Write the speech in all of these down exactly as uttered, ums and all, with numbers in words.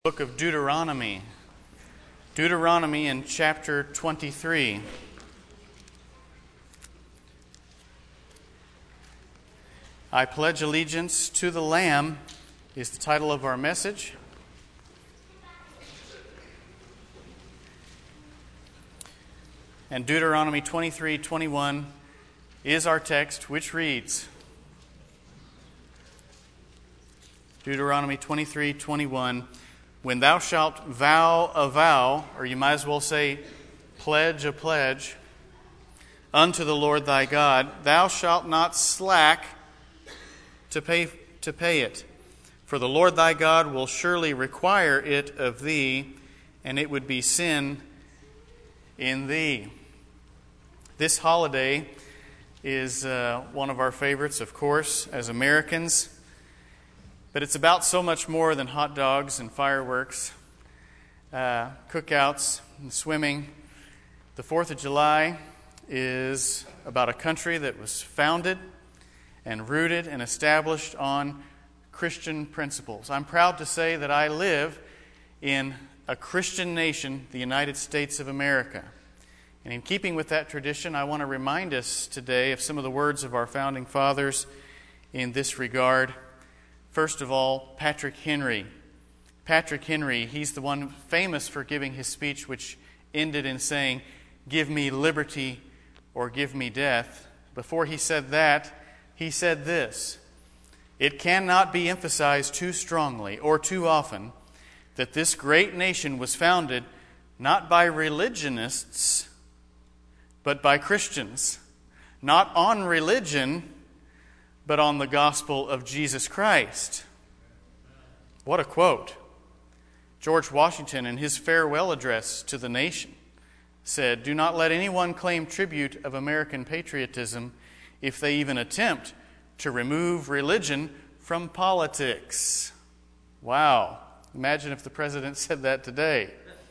Book of Deuteronomy. Deuteronomy in chapter twenty-three. I pledge allegiance to the Lamb is the title of our message. And Deuteronomy twenty-three twenty-one is our text, which reads, Deuteronomy twenty-three twenty-one, when thou shalt vow a vow, or you might as well say, pledge a pledge, unto the Lord thy God, thou shalt not slack to pay to pay it. For the Lord thy God will surely require it of thee, and it would be sin in thee. This holiday is uh, one of our favorites, of course, as Americans. But it's about so much more than hot dogs and fireworks, uh, cookouts and swimming. The fourth of July is about a country that was founded and rooted and established on Christian principles. I'm proud to say that I live in a Christian nation, the United States of America. And in keeping with that tradition, I want to remind us today of some of the words of our founding fathers in this regard. First of all, Patrick Henry. Patrick Henry, he's the one famous for giving his speech which ended in saying, "Give me liberty or give me death." Before he said that, he said this, "It cannot be emphasized too strongly or too often that this great nation was founded not by religionists, but by Christians, not on religion, but on the gospel of Jesus Christ." What a quote. George Washington, in his farewell address to the nation, said, "Do not let anyone claim tribute of American patriotism if they even attempt to remove religion from politics." Wow. Imagine if the president said that today.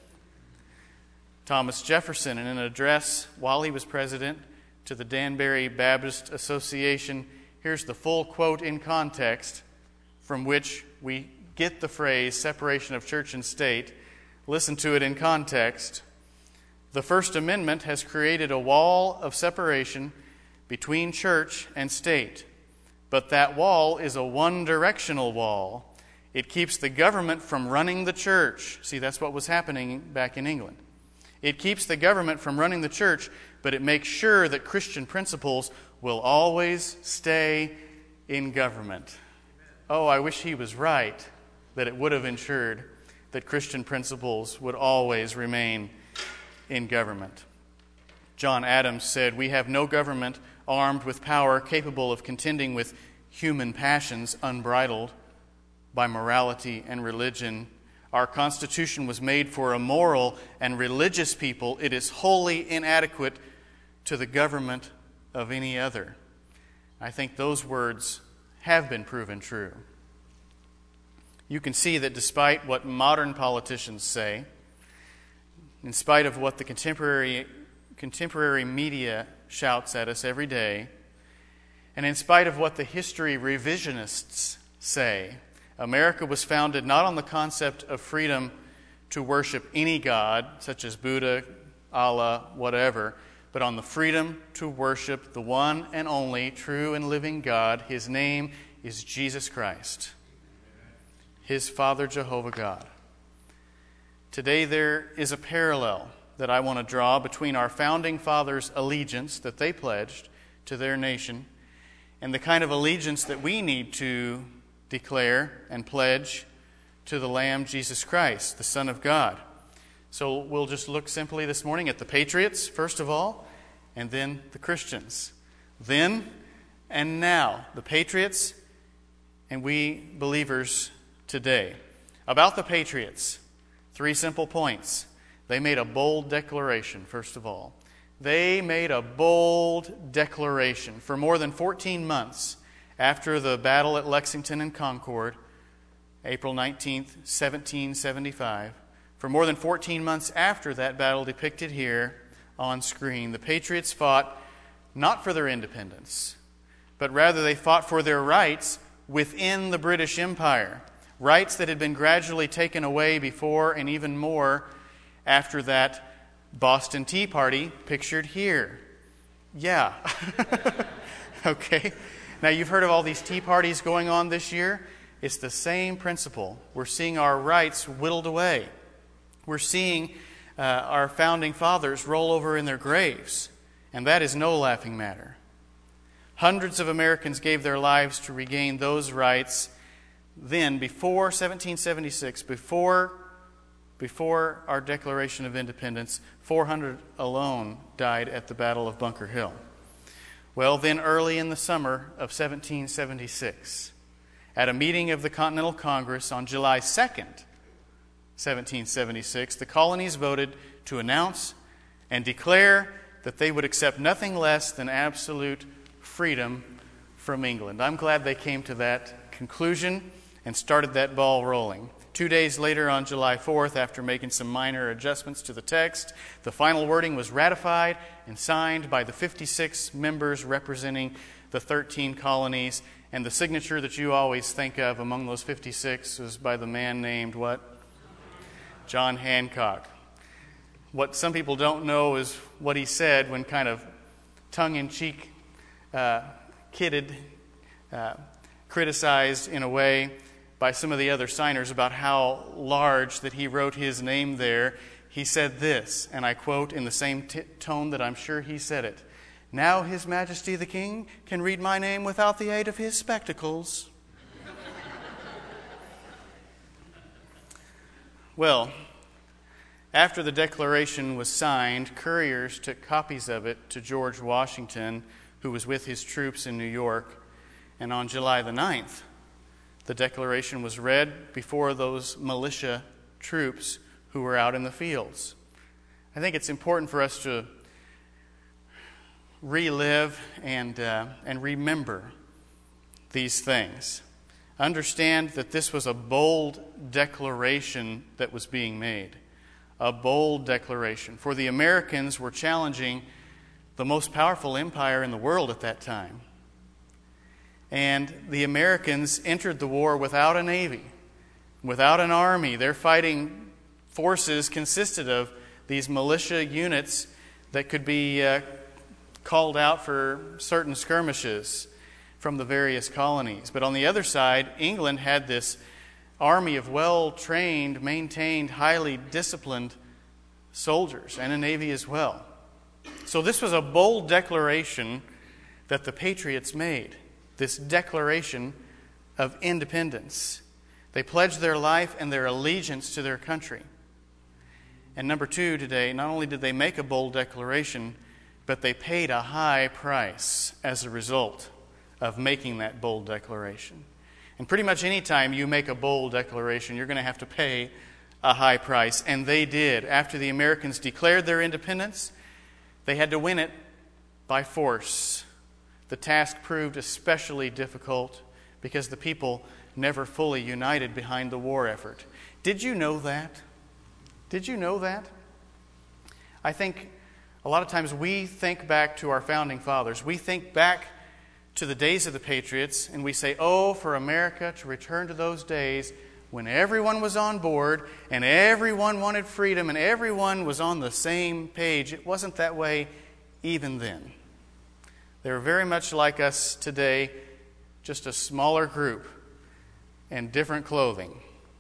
Thomas Jefferson, in an address while he was president to the Danbury Baptist Association, here's the full quote in context from which we get the phrase separation of church and state. Listen to it in context. "The First Amendment has created a wall of separation between church and state. But that wall is a one-directional wall. It keeps the government from running the church." See, that's what was happening back in England. "It keeps the government from running the church, but it makes sure that Christian principles will always stay in government." Oh, I wish he was right, that it would have ensured that Christian principles would always remain in government. John Adams said, "We have no government armed with power capable of contending with human passions unbridled by morality and religion. Our Constitution was made for a moral and religious people. It is wholly inadequate to the government of any other." I think those words have been proven true. You can see that despite what modern politicians say, in spite of what the contemporary contemporary media shouts at us every day, and in spite of what the history revisionists say, America was founded not on the concept of freedom to worship any god, such as Buddha, Allah, whatever, but on the freedom to worship the one and only true and living God. His name is Jesus Christ, His Father Jehovah God. Today there is a parallel that I want to draw between our founding fathers' allegiance that they pledged to their nation and the kind of allegiance that we need to declare and pledge to the Lamb, Jesus Christ, the Son of God. So we'll just look simply this morning at the patriots, first of all, and then the Christians. Then and now, the patriots and we believers today. About the patriots, three simple points. They made a bold declaration, first of all. They made a bold declaration. For more than fourteen months after the battle at Lexington and Concord, April nineteenth, seventeen seventy-five, for more than fourteen months after that battle depicted here on screen, the Patriots fought not for their independence, but rather they fought for their rights within the British Empire. rights that had been gradually taken away before and even more after that Boston Tea Party pictured here. Yeah. Okay. Now, you've heard of all these tea parties going on this year. It's the same principle. We're seeing our rights whittled away. We're seeing uh, our founding fathers roll over in their graves. And that is no laughing matter. Hundreds of Americans gave their lives to regain those rights then, before seventeen seventy-six, before, before our Declaration of Independence. four hundred alone died at the Battle of Bunker Hill. Well, then early in the summer of seventeen seventy-six, at a meeting of the Continental Congress on July second, seventeen seventy-six, the colonies voted to announce and declare that they would accept nothing less than absolute freedom from England. I'm glad they came to that conclusion and started that ball rolling. Two days later, on July fourth, after making some minor adjustments to the text, the final wording was ratified and signed by the fifty-six members representing the thirteen colonies. And the signature that you always think of among those fifty-six was by the man named what? John Hancock. What some people don't know is what he said when kind of tongue-in-cheek, uh, kidded, uh, criticized in a way by some of the other signers about how large that he wrote his name there. He said this, and I quote in the same t- tone that I'm sure he said it: "Now His Majesty the King can read my name without the aid of his spectacles." Well, after the Declaration was signed, couriers took copies of it to George Washington, who was with his troops in New York. And on July the ninth, the Declaration was read before those militia troops who were out in the fields. I think it's important for us to relive and uh, and remember these things. Understand that this was a bold declaration that was being made. A bold declaration. For the Americans were challenging the most powerful empire in the world at that time. And the Americans entered the war without a navy, without an army. Their fighting forces consisted of these militia units that could be uh, called out for certain skirmishes from the various colonies. But on the other side, England had this army of well-trained, maintained, highly disciplined soldiers and a navy as well. So this was a bold declaration that the Patriots made, this declaration of independence. They pledged their life and their allegiance to their country. And number two today, not only did they make a bold declaration, but they paid a high price as a result of making that bold declaration. And pretty much any time you make a bold declaration, you're going to have to pay a high price. And they did. After the Americans declared their independence, they had to win it by force. The task proved especially difficult because the people never fully united behind the war effort. Did you know that? Did you know that? I think a lot of times we think back to our founding fathers. We think back to the days of the Patriots, and we say, oh, for America to return to those days when everyone was on board and everyone wanted freedom and everyone was on the same page. It wasn't that way even then. They were very much like us today, just a smaller group and different clothing.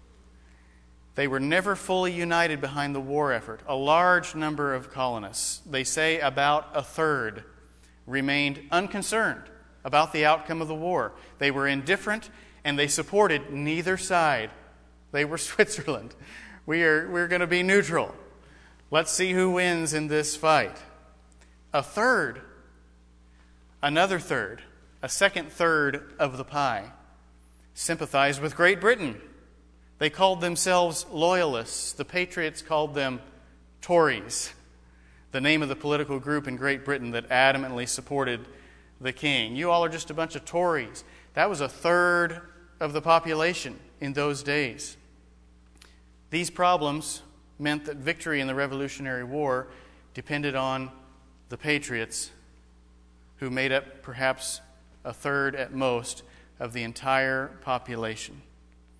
They were never fully united behind the war effort. A large number of colonists, they say about a third, remained unconcerned about the outcome of the war. They were indifferent and they supported neither side. They were Switzerland. We are, we're going to be neutral. Let's see who wins in this fight. A third, another third, a second third of the pie sympathized with Great Britain. They called themselves loyalists. The Patriots called them Tories, the name of the political group in Great Britain that adamantly supported the king. You all are just a bunch of Tories. That was a third of the population in those days. These problems meant that victory in the Revolutionary War depended on the Patriots, who made up perhaps a third at most of the entire population.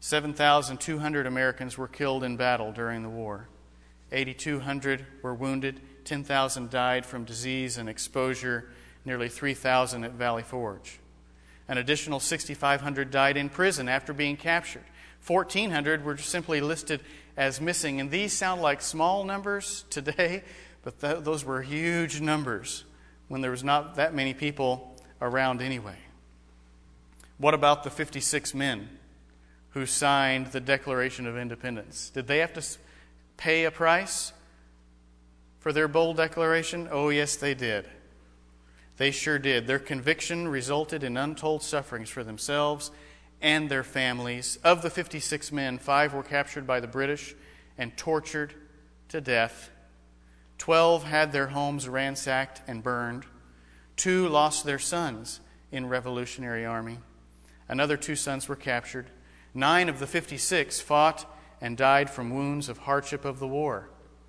seven thousand two hundred Americans were killed in battle during the war. eight thousand two hundred were wounded. ten thousand died from disease and exposure. Nearly three thousand at Valley Forge. An additional six thousand five hundred died in prison after being captured. fourteen hundred were simply listed as missing. And these sound like small numbers today, but th- those were huge numbers when there was not that many people around anyway. What about the fifty-six men who signed the Declaration of Independence? Did they have to pay a price for their bold declaration? Oh, yes, they did. They sure did. Their conviction resulted in untold sufferings for themselves and their families. Of the fifty-six men, five were captured by the British and tortured to death. Twelve had their homes ransacked and burned. Two lost their sons in Revolutionary Army. Another two sons were captured. Nine of the fifty-six fought and died from wounds of hardship of the war.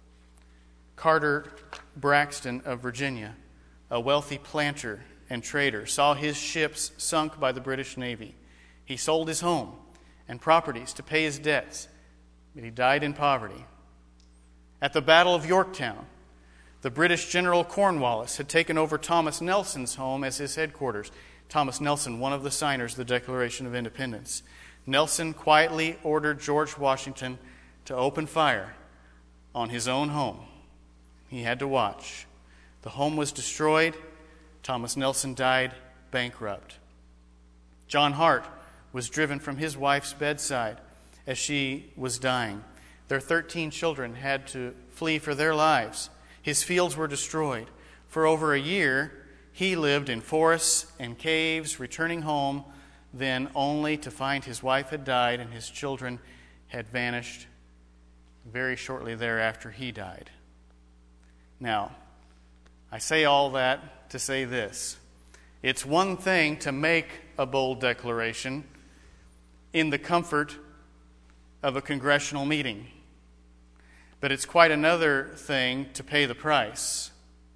Carter Braxton of Virginia, a wealthy planter and trader, saw his ships sunk by the British Navy. He sold his home and properties to pay his debts, but he died in poverty. At the Battle of Yorktown, the British General Cornwallis had taken over Thomas Nelson's home as his headquarters. Thomas Nelson, one of the signers of the Declaration of Independence. Nelson quietly ordered George Washington to open fire on his own home. He had to watch. The home was destroyed. Thomas Nelson died bankrupt. John Hart was driven from his wife's bedside as she was dying. Their thirteen children had to flee for their lives. His fields were destroyed. For over a year, he lived in forests and caves, returning home then only to find his wife had died and his children had vanished very shortly thereafter he died. Now, I say all that to say this. It's one thing to make a bold declaration in the comfort of a congressional meeting, but it's quite another thing to pay the price,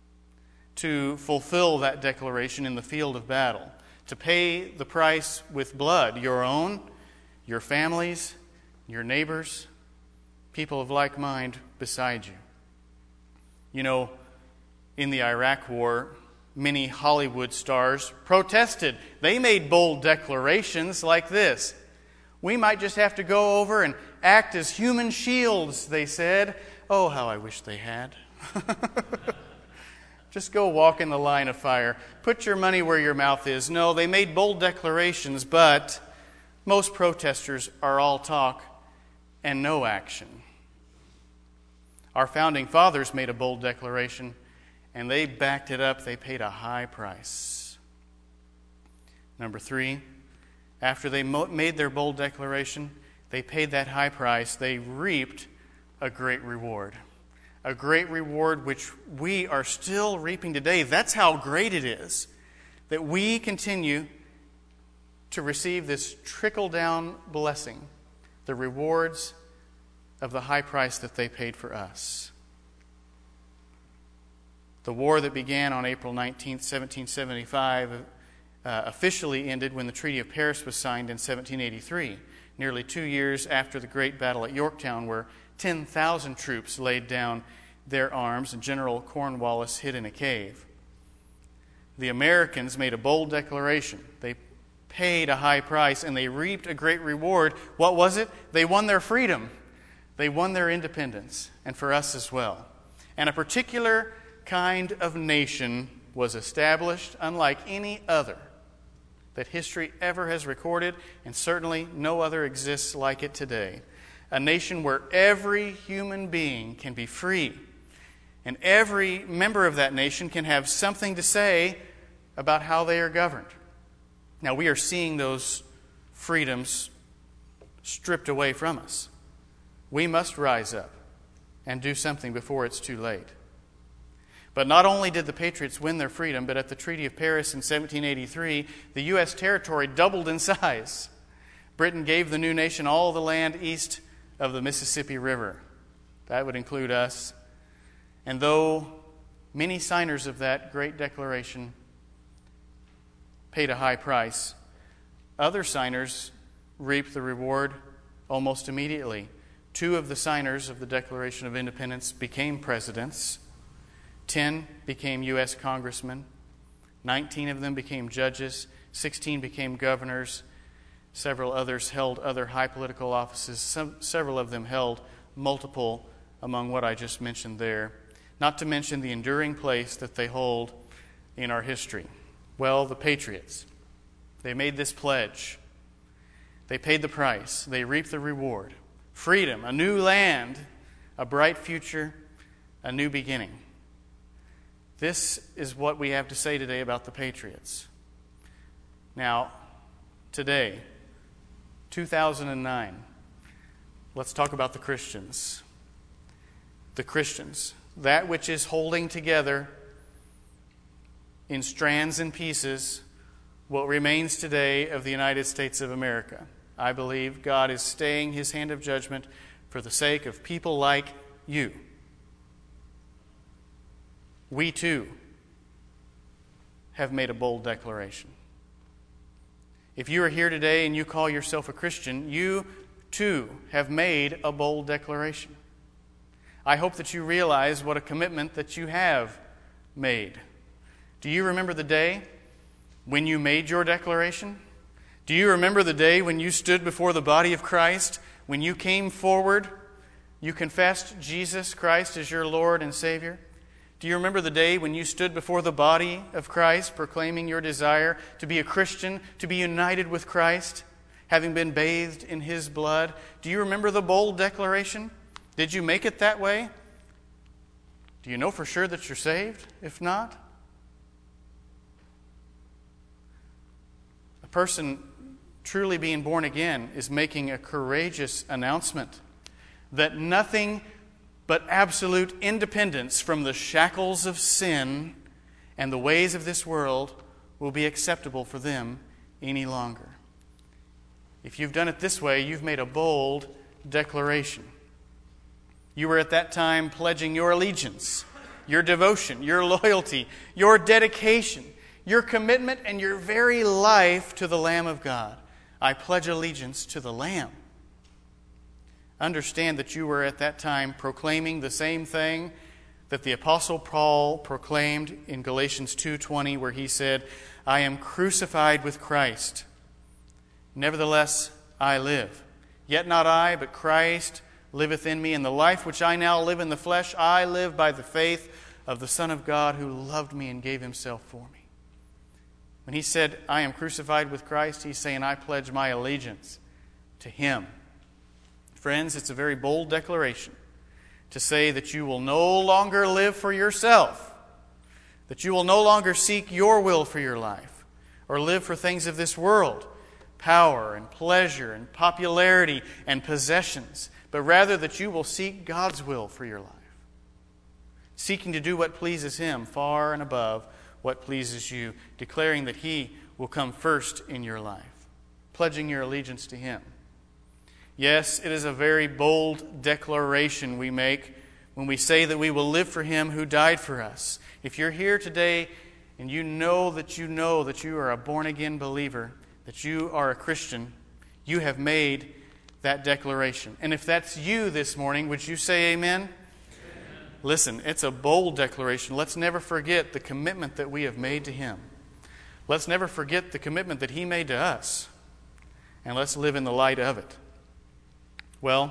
to fulfill that declaration in the field of battle, to pay the price with blood, your own, your families, your neighbors, people of like mind beside you. You know, in the Iraq War, many Hollywood stars protested. They made bold declarations like this. We might just have to go over and act as human shields, they said. Oh, how I wish they had. Just go walk in the line of fire. Put your money where your mouth is. No, they made bold declarations, but most protesters are all talk and no action. Our founding fathers made a bold declaration, and they backed it up. They paid a high price. Number three, after they made their bold declaration, they paid that high price. They reaped a great reward. A great reward which we are still reaping today. That's how great it is that we continue to receive this trickle-down blessing, the rewards of the high price that they paid for us. The war that began on April nineteenth, seventeen seventy-five, uh, officially ended when the Treaty of Paris was signed in seventeen eighty-three, nearly two years after the great battle at Yorktown, where ten thousand troops laid down their arms and General Cornwallis hid in a cave. The Americans made a bold declaration. They paid a high price and they reaped a great reward. What was it? They won their freedom. They won their independence, and for us as well. And a particular kind of nation was established, unlike any other that history ever has recorded, and certainly no other exists like it today. A nation where every human being can be free, and every member of that nation can have something to say about how they are governed. Now, we are seeing those freedoms stripped away from us. We must rise up and do something before it's too late. But not only did the Patriots win their freedom, but at the Treaty of Paris in seventeen eighty-three, the U S territory doubled in size. Britain gave the new nation all the land east of the Mississippi River. That would include us. And though many signers of that great declaration paid a high price, other signers reaped the reward almost immediately. Two of the signers of the Declaration of Independence became presidents. Ten became U S congressmen. Nineteen of them became judges. Sixteen became governors. Several others held other high political offices. Some, several of them held multiple among what I just mentioned there. Not to mention the enduring place that they hold in our history. Well, the Patriots, they made this pledge. They paid the price. They reaped the reward. Freedom, a new land, a bright future, a new beginning. This is what we have to say today about the Patriots. Now, today, two thousand nine, let's talk about the Christians. The Christians, that which is holding together in strands and pieces what remains today of the United States of America. I believe God is staying His hand of judgment for the sake of people like you. We too have made a bold declaration. If you are here today and you call yourself a Christian, you too have made a bold declaration. I hope that you realize what a commitment that you have made. Do you remember the day when you made your declaration? Do you remember the day when you stood before the body of Christ, when you came forward, you confessed Jesus Christ as your Lord and Savior? Do you remember the day when you stood before the body of Christ, proclaiming your desire to be a Christian, to be united with Christ, having been bathed in His blood? Do you remember the bold declaration? Did you make it that way? Do you know for sure that you're saved? If not, a person truly being born again is making a courageous announcement that nothing but absolute independence from the shackles of sin and the ways of this world will be acceptable for them any longer. If you've done it this way, you've made a bold declaration. You were at that time pledging your allegiance, your devotion, your loyalty, your dedication, your commitment, and your very life to the Lamb of God. I pledge allegiance to the Lamb. Understand that you were at that time proclaiming the same thing that the Apostle Paul proclaimed in Galatians two twenty, where he said, I am crucified with Christ. Nevertheless, I live. Yet not I, but Christ liveth in me. And the life which I now live in the flesh, I live by the faith of the Son of God who loved me and gave Himself for me. When he said, I am crucified with Christ, he's saying, I pledge my allegiance to Him. Friends, it's a very bold declaration to say that you will no longer live for yourself, that you will no longer seek your will for your life, or live for things of this world, power and pleasure and popularity and possessions, but rather that you will seek God's will for your life, seeking to do what pleases Him far and above what pleases you, declaring that He will come first in your life, pledging your allegiance to Him. Yes, it is a very bold declaration we make when we say that we will live for Him who died for us. If you're here today and you know that you know that you are a born-again believer, that you are a Christian, you have made that declaration. And if that's you this morning, would you say amen? Amen. Listen, it's a bold declaration. Let's never forget the commitment that we have made to Him. Let's never forget the commitment that He made to us. And let's live in the light of it. Well,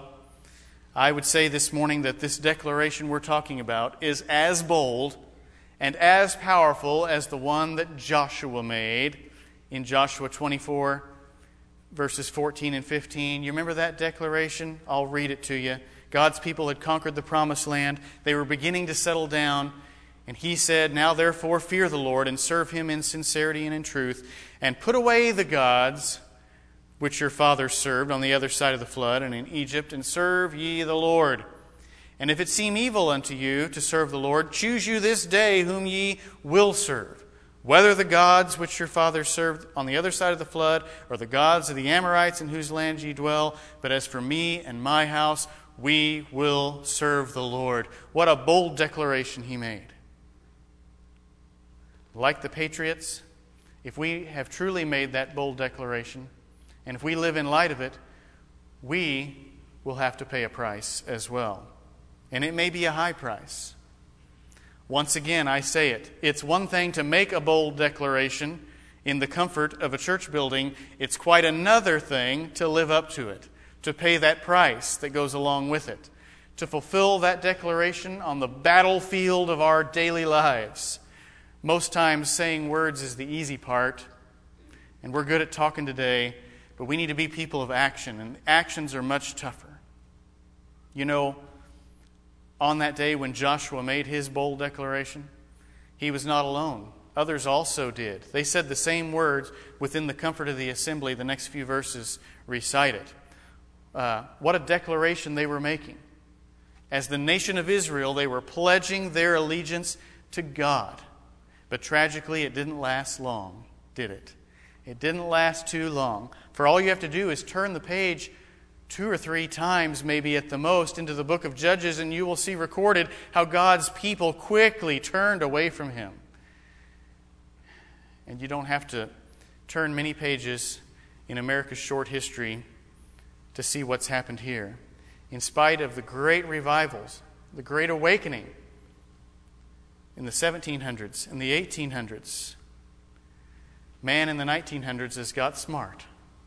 I would say this morning that this declaration we're talking about is as bold and as powerful as the one that Joshua made in Joshua twenty-four, verses fourteen and fifteen. You remember that declaration? I'll read it to you. God's people had conquered the promised land. They were beginning to settle down. And He said, Now therefore fear the Lord and serve Him in sincerity and in truth, and put away the gods which your fathers served on the other side of the flood and in Egypt, and serve ye the Lord. And if it seem evil unto you to serve the Lord, choose you this day whom ye will serve, whether the gods which your fathers served on the other side of the flood, or the gods of the Amorites in whose land ye dwell. But as for me and my house, we will serve the Lord. What a bold declaration he made. Like the Patriots, if we have truly made that bold declaration, and if we live in light of it, we will have to pay a price as well. And it may be a high price. Once again, I say it. It's one thing to make a bold declaration in the comfort of a church building. It's quite another thing to live up to it, to pay that price that goes along with it, to fulfill that declaration on the battlefield of our daily lives. Most times saying words is the easy part, and we're good at talking today, but we need to be people of action, and actions are much tougher. You know, on that day when Joshua made his bold declaration, he was not alone. Others also did. They said the same words within the comfort of the assembly. The next few verses recite it. Uh, what a declaration they were making. As the nation of Israel, they were pledging their allegiance to God. But tragically, it didn't last long, did it? It didn't last too long. For all you have to do is turn the page two or three times, maybe at the most, into the book of Judges, and you will see recorded how God's people quickly turned away from Him. And you don't have to turn many pages in America's short history to see what's happened here. In spite of the great revivals, the great awakening in the seventeen hundreds and the eighteen hundreds, man in the nineteen hundreds has got smart,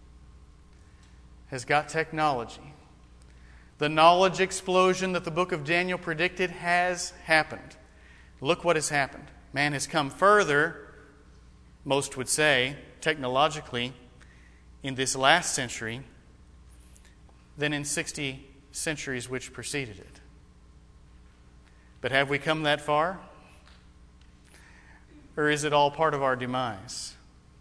has got technology. The knowledge explosion that the book of Daniel predicted has happened. Look what has happened. Man has come further, most would say, technologically, in this last century than in sixty centuries which preceded it. But have we come that far? Or is it all part of our demise?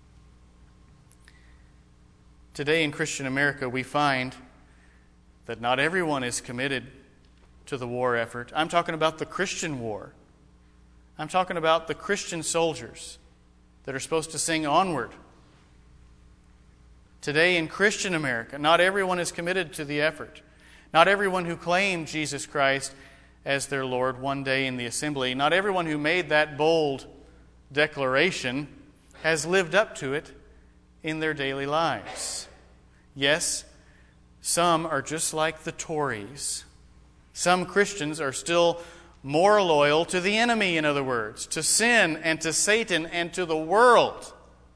Today in Christian America, we find that not everyone is committed to the war effort. I'm talking about the Christian war. I'm talking about the Christian soldiers that are supposed to sing onward. Today in Christian America, not everyone is committed to the effort. Not everyone who claimed Jesus Christ as their Lord one day in the assembly, not everyone who made that bold declaration has lived up to it in their daily lives. Yes, some are just like the Tories. Some Christians are still more loyal to the enemy, in other words, to sin and to Satan and to the world.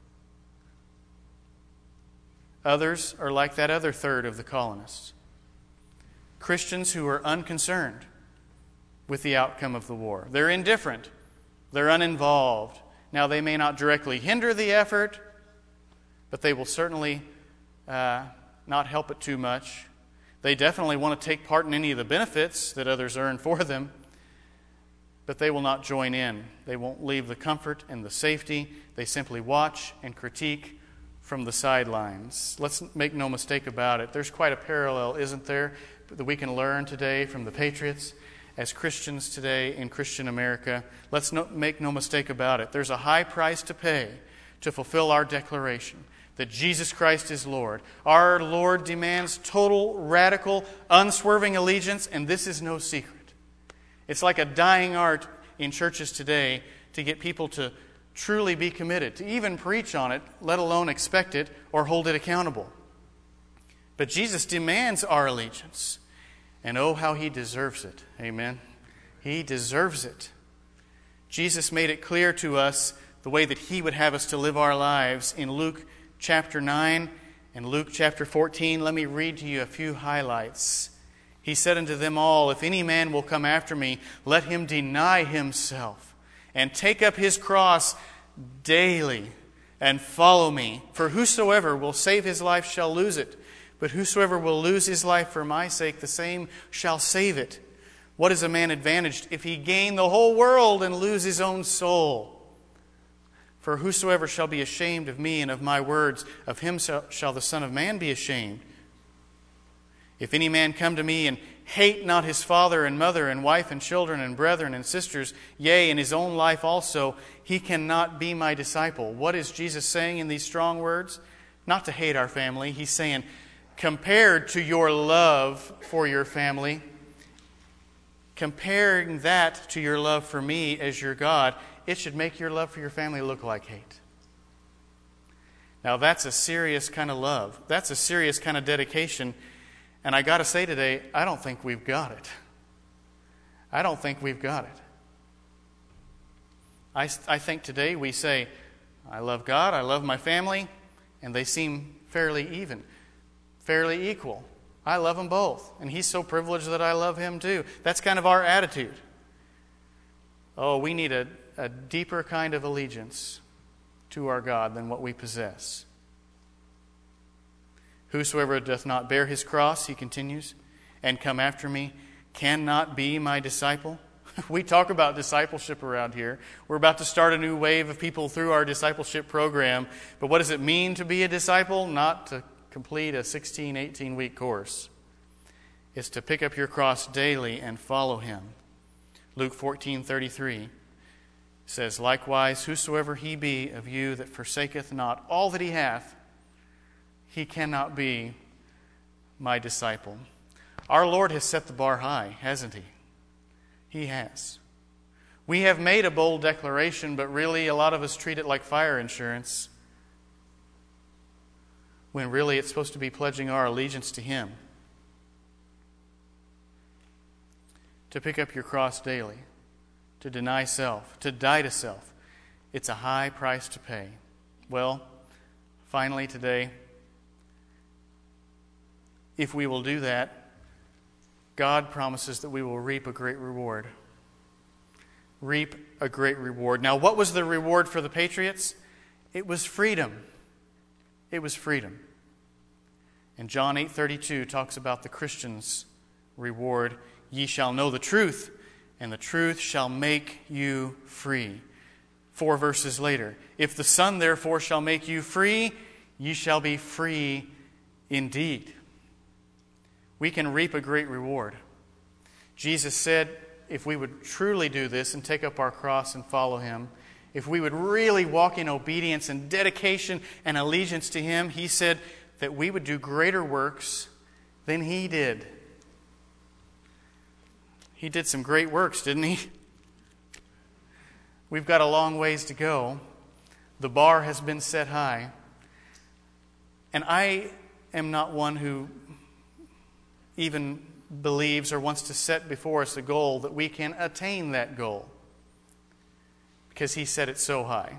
Others are like that other third of the colonists. Christians who are unconcerned with the outcome of the war. They're indifferent. They're uninvolved. Now, they may not directly hinder the effort, but they will certainly uh, not help it too much. They definitely want to take part in any of the benefits that others earn for them, but they will not join in. They won't leave the comfort and the safety. They simply watch and critique from the sidelines. Let's make no mistake about it. There's quite a parallel, isn't there, that we can learn today from the Patriots as Christians today in Christian America. Let's no, make no mistake about it. There's a high price to pay to fulfill our declaration that Jesus Christ is Lord. Our Lord demands total, radical, unswerving allegiance, and this is no secret. It's like a dying art in churches today to get people to truly be committed, to even preach on it, let alone expect it or hold it accountable. But Jesus demands our allegiance. And oh, how He deserves it. Amen. He deserves it. Jesus made it clear to us the way that He would have us to live our lives in Luke chapter nine and Luke chapter fourteen. Let me read to you a few highlights. He said unto them all, If any man will come after me, let him deny himself and take up his cross daily and follow me. For whosoever will save his life shall lose it. But whosoever will lose his life for my sake, the same shall save it. What is a man advantaged if he gain the whole world and lose his own soul? For whosoever shall be ashamed of me and of my words, of him shall the Son of Man be ashamed. If any man come to me and hate not his father and mother and wife and children and brethren and sisters, yea, and his own life also, he cannot be my disciple. What is Jesus saying in these strong words? Not to hate our family. He's saying, compared to your love for your family, comparing that to your love for me as your God, it should make your love for your family look like hate. Now that's a serious kind of love. That's a serious kind of dedication. And I got to say today, I don't think we've got it. I don't think we've got it. I, I think today we say, I love God, I love my family, and they seem fairly even, fairly equal. I love them both, and He's so privileged that I love Him too. That's kind of our attitude. Oh, we need a, a deeper kind of allegiance to our God than what we possess. Whosoever doth not bear his cross, he continues, and come after me, cannot be my disciple. We talk about discipleship around here. We're about to start a new wave of people through our discipleship program. But what does it mean to be a disciple? Not to complete a sixteen, eighteen-week course. It's to pick up your cross daily and follow Him. Luke fourteen thirty-three says, likewise, whosoever he be of you that forsaketh not all that he hath, he cannot be my disciple. Our Lord has set the bar high, hasn't He? He has. We have made a bold declaration, but really a lot of us treat it like fire insurance, when really it's supposed to be pledging our allegiance to Him. To pick up your cross daily, to deny self, to die to self. It's a high price to pay. Well, finally today, if we will do that, God promises that we will reap a great reward. Reap a great reward. Now, what was the reward for the patriots? It was freedom. It was freedom. And John eight thirty-two talks about the Christian's reward. Ye shall know the truth, and the truth shall make you free. Four verses later. If the Son therefore shall make you free, ye shall be free indeed. We can reap a great reward. Jesus said, if we would truly do this and take up our cross and follow Him, if we would really walk in obedience and dedication and allegiance to Him, He said that we would do greater works than He did. He did some great works, didn't He? We've got a long ways to go. The bar has been set high. And I am not one who even believes or wants to set before us a goal that we can attain that goal, because He set it so high.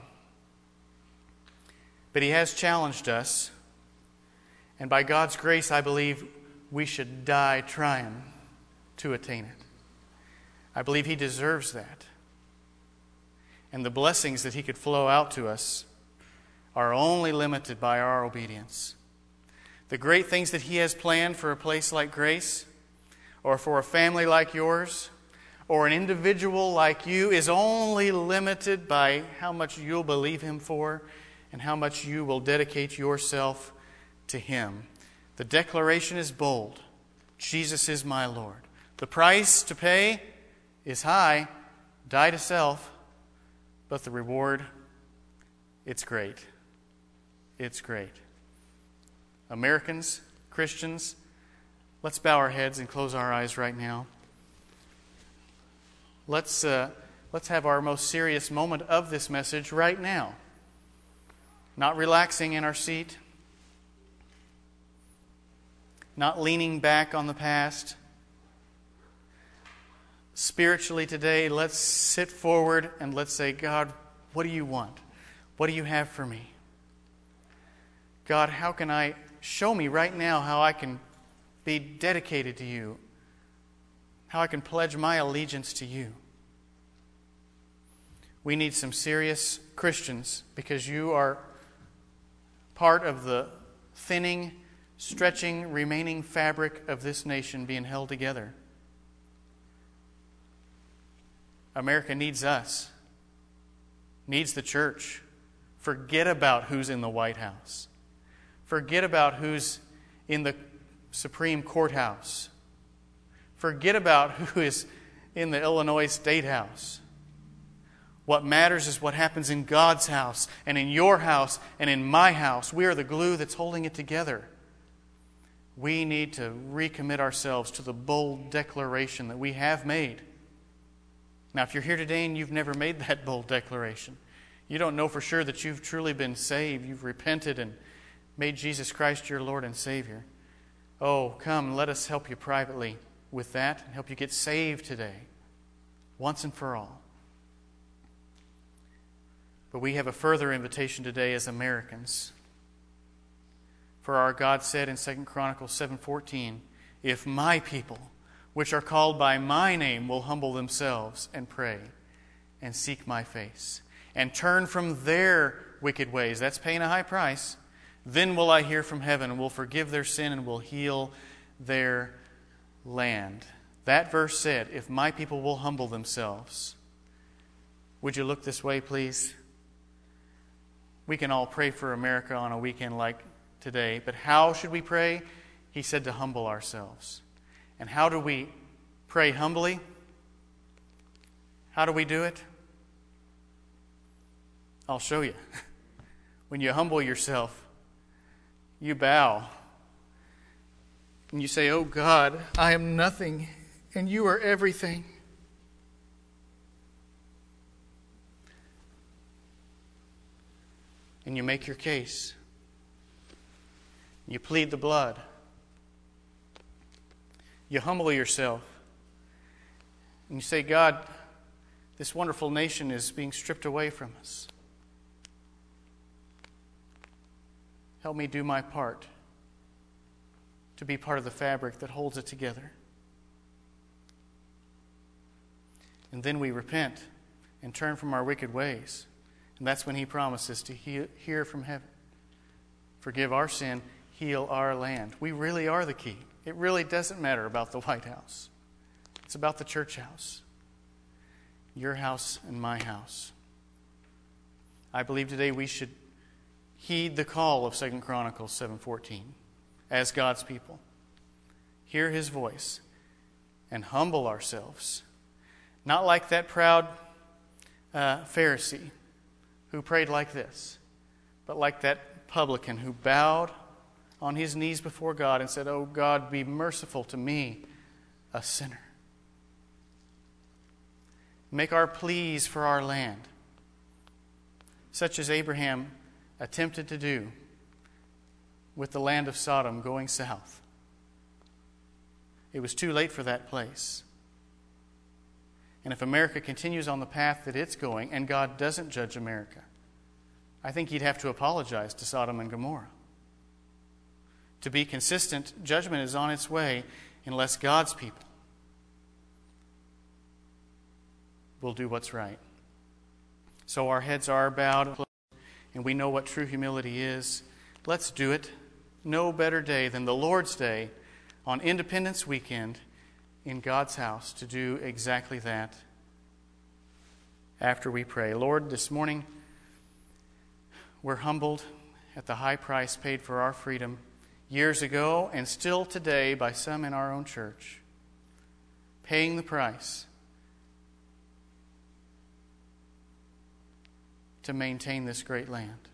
But He has challenged us, and by God's grace, I believe we should die trying to attain it. I believe He deserves that. And the blessings that He could flow out to us are only limited by our obedience. The great things that He has planned for a place like Grace, or for a family like yours, or an individual like you, is only limited by how much you'll believe Him for and how much you will dedicate yourself to Him. The declaration is bold. Jesus is my Lord. The price to pay is high, die to self, but the reward, it's great. It's great. Americans, Christians, let's bow our heads and close our eyes right now. Let's uh, let's have our most serious moment of this message right now. Not relaxing in our seat, not leaning back on the past. Spiritually today, let's sit forward and let's say, God, what do you want? What do you have for me? God, how can I, show me right now how I can be dedicated to you, how I can pledge my allegiance to you. We need some serious Christians, because you are part of the thinning, stretching, remaining fabric of this nation being held together. America needs us, needs the church. Forget about who's in the White House. Forget about who's in the Supreme Courthouse. Forget about who is in the Illinois State House. What matters is what happens in God's house and in your house and in my house. We are the glue that's holding it together. We need to recommit ourselves to the bold declaration that we have made. Now, if you're here today and you've never made that bold declaration, you don't know for sure that you've truly been saved, you've repented and made Jesus Christ your Lord and Savior, Oh, come, let us help you privately with that and help you get saved today, once and for all. But we have a further invitation today as Americans. For our God said in Second Chronicles seven fourteen, "If my people, which are called by my name, will humble themselves and pray and seek my face and turn from their wicked ways," that's paying a high price, "then will I hear from heaven and will forgive their sin and will heal their land." That verse said, if my people will humble themselves. Would you look this way, please? We can all pray for America on a weekend like today, but how should we pray? He said to humble ourselves. And how do we pray humbly? How do we do it? I'll show you. When you humble yourself, you bow. And you say, "Oh God, I am nothing, and you are everything." And you make your case. You plead the blood. You humble yourself. And you say, "God, this wonderful nation is being stripped away from us. Help me do my part to be part of the fabric that holds it together." And then we repent and turn from our wicked ways. And that's when He promises to he- hear from heaven. Forgive our sin, heal our land. We really are the key. It really doesn't matter about the White House. It's about the church house. Your house and my house. I believe today we should heed the call of Second Chronicles seven fourteen as God's people. Hear His voice and humble ourselves. Not like that proud uh, Pharisee who prayed like this, but like that publican who bowed on his knees before God and said, "Oh God, be merciful to me, a sinner." Make our pleas for our land, such as Abraham attempted to do with the land of Sodom going south. It was too late for that place. And if America continues on the path that it's going, and God doesn't judge America, I think He'd have to apologize to Sodom and Gomorrah. To be consistent, judgment is on its way unless God's people will do what's right. So our heads are bowed, and we know what true humility is. Let's do it. No better day than the Lord's Day on Independence Weekend in God's house to do exactly that after we pray. Lord, this morning we're humbled at the high price paid for our freedom years ago and still today by some in our own church, paying the price to maintain this great land.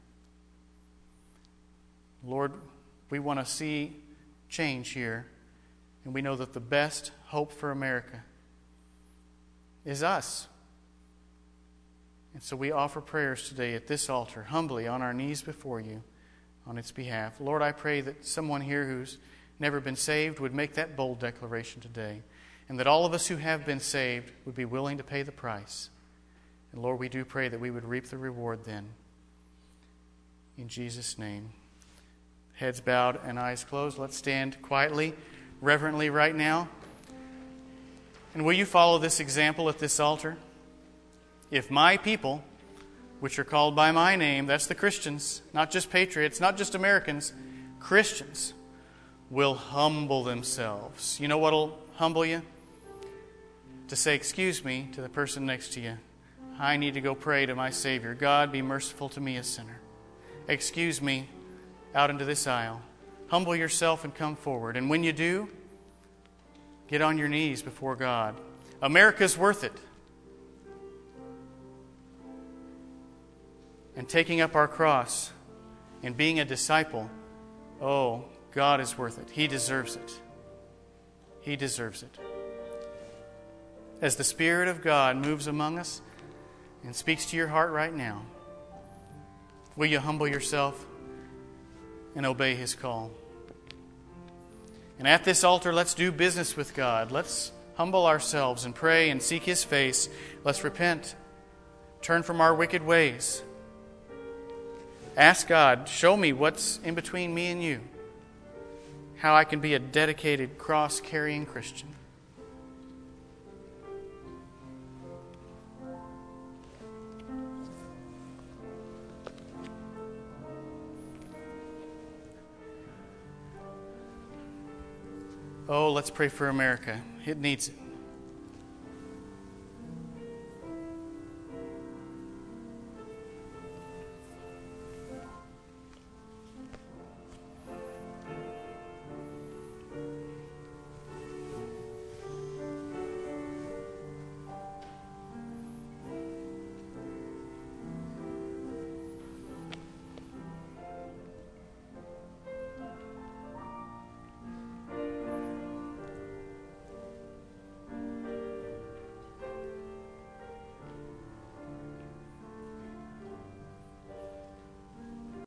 Lord, we want to see change here, and we know that the best hope for America is us. And so we offer prayers today at this altar, humbly on our knees before You on its behalf. Lord, I pray that someone here who's never been saved would make that bold declaration today, and that all of us who have been saved would be willing to pay the price. And Lord, we do pray that we would reap the reward then. In Jesus' name. Heads bowed and eyes closed. Let's stand quietly, reverently right now. And will you follow this example at this altar? If my people, which are called by my name, that's the Christians, not just patriots, not just Americans, Christians, will humble themselves. You know what will humble you? To say, "Excuse me," to the person next to you. "I need to go pray to my Savior. God, be merciful to me, a sinner. Excuse me," out into this aisle. Humble yourself and come forward. And when you do, get on your knees before God. America's worth it. And taking up our cross and being a disciple, oh, God is worth it. He deserves it. He deserves it. As the Spirit of God moves among us and speaks to your heart right now, will you humble yourself and obey His call? And at this altar, let's do business with God. Let's humble ourselves and pray and seek His face. Let's repent. Turn from our wicked ways. Ask God, show me what's in between me and you. How I can be a dedicated, cross-carrying Christian. Oh, let's pray for America. It needs it.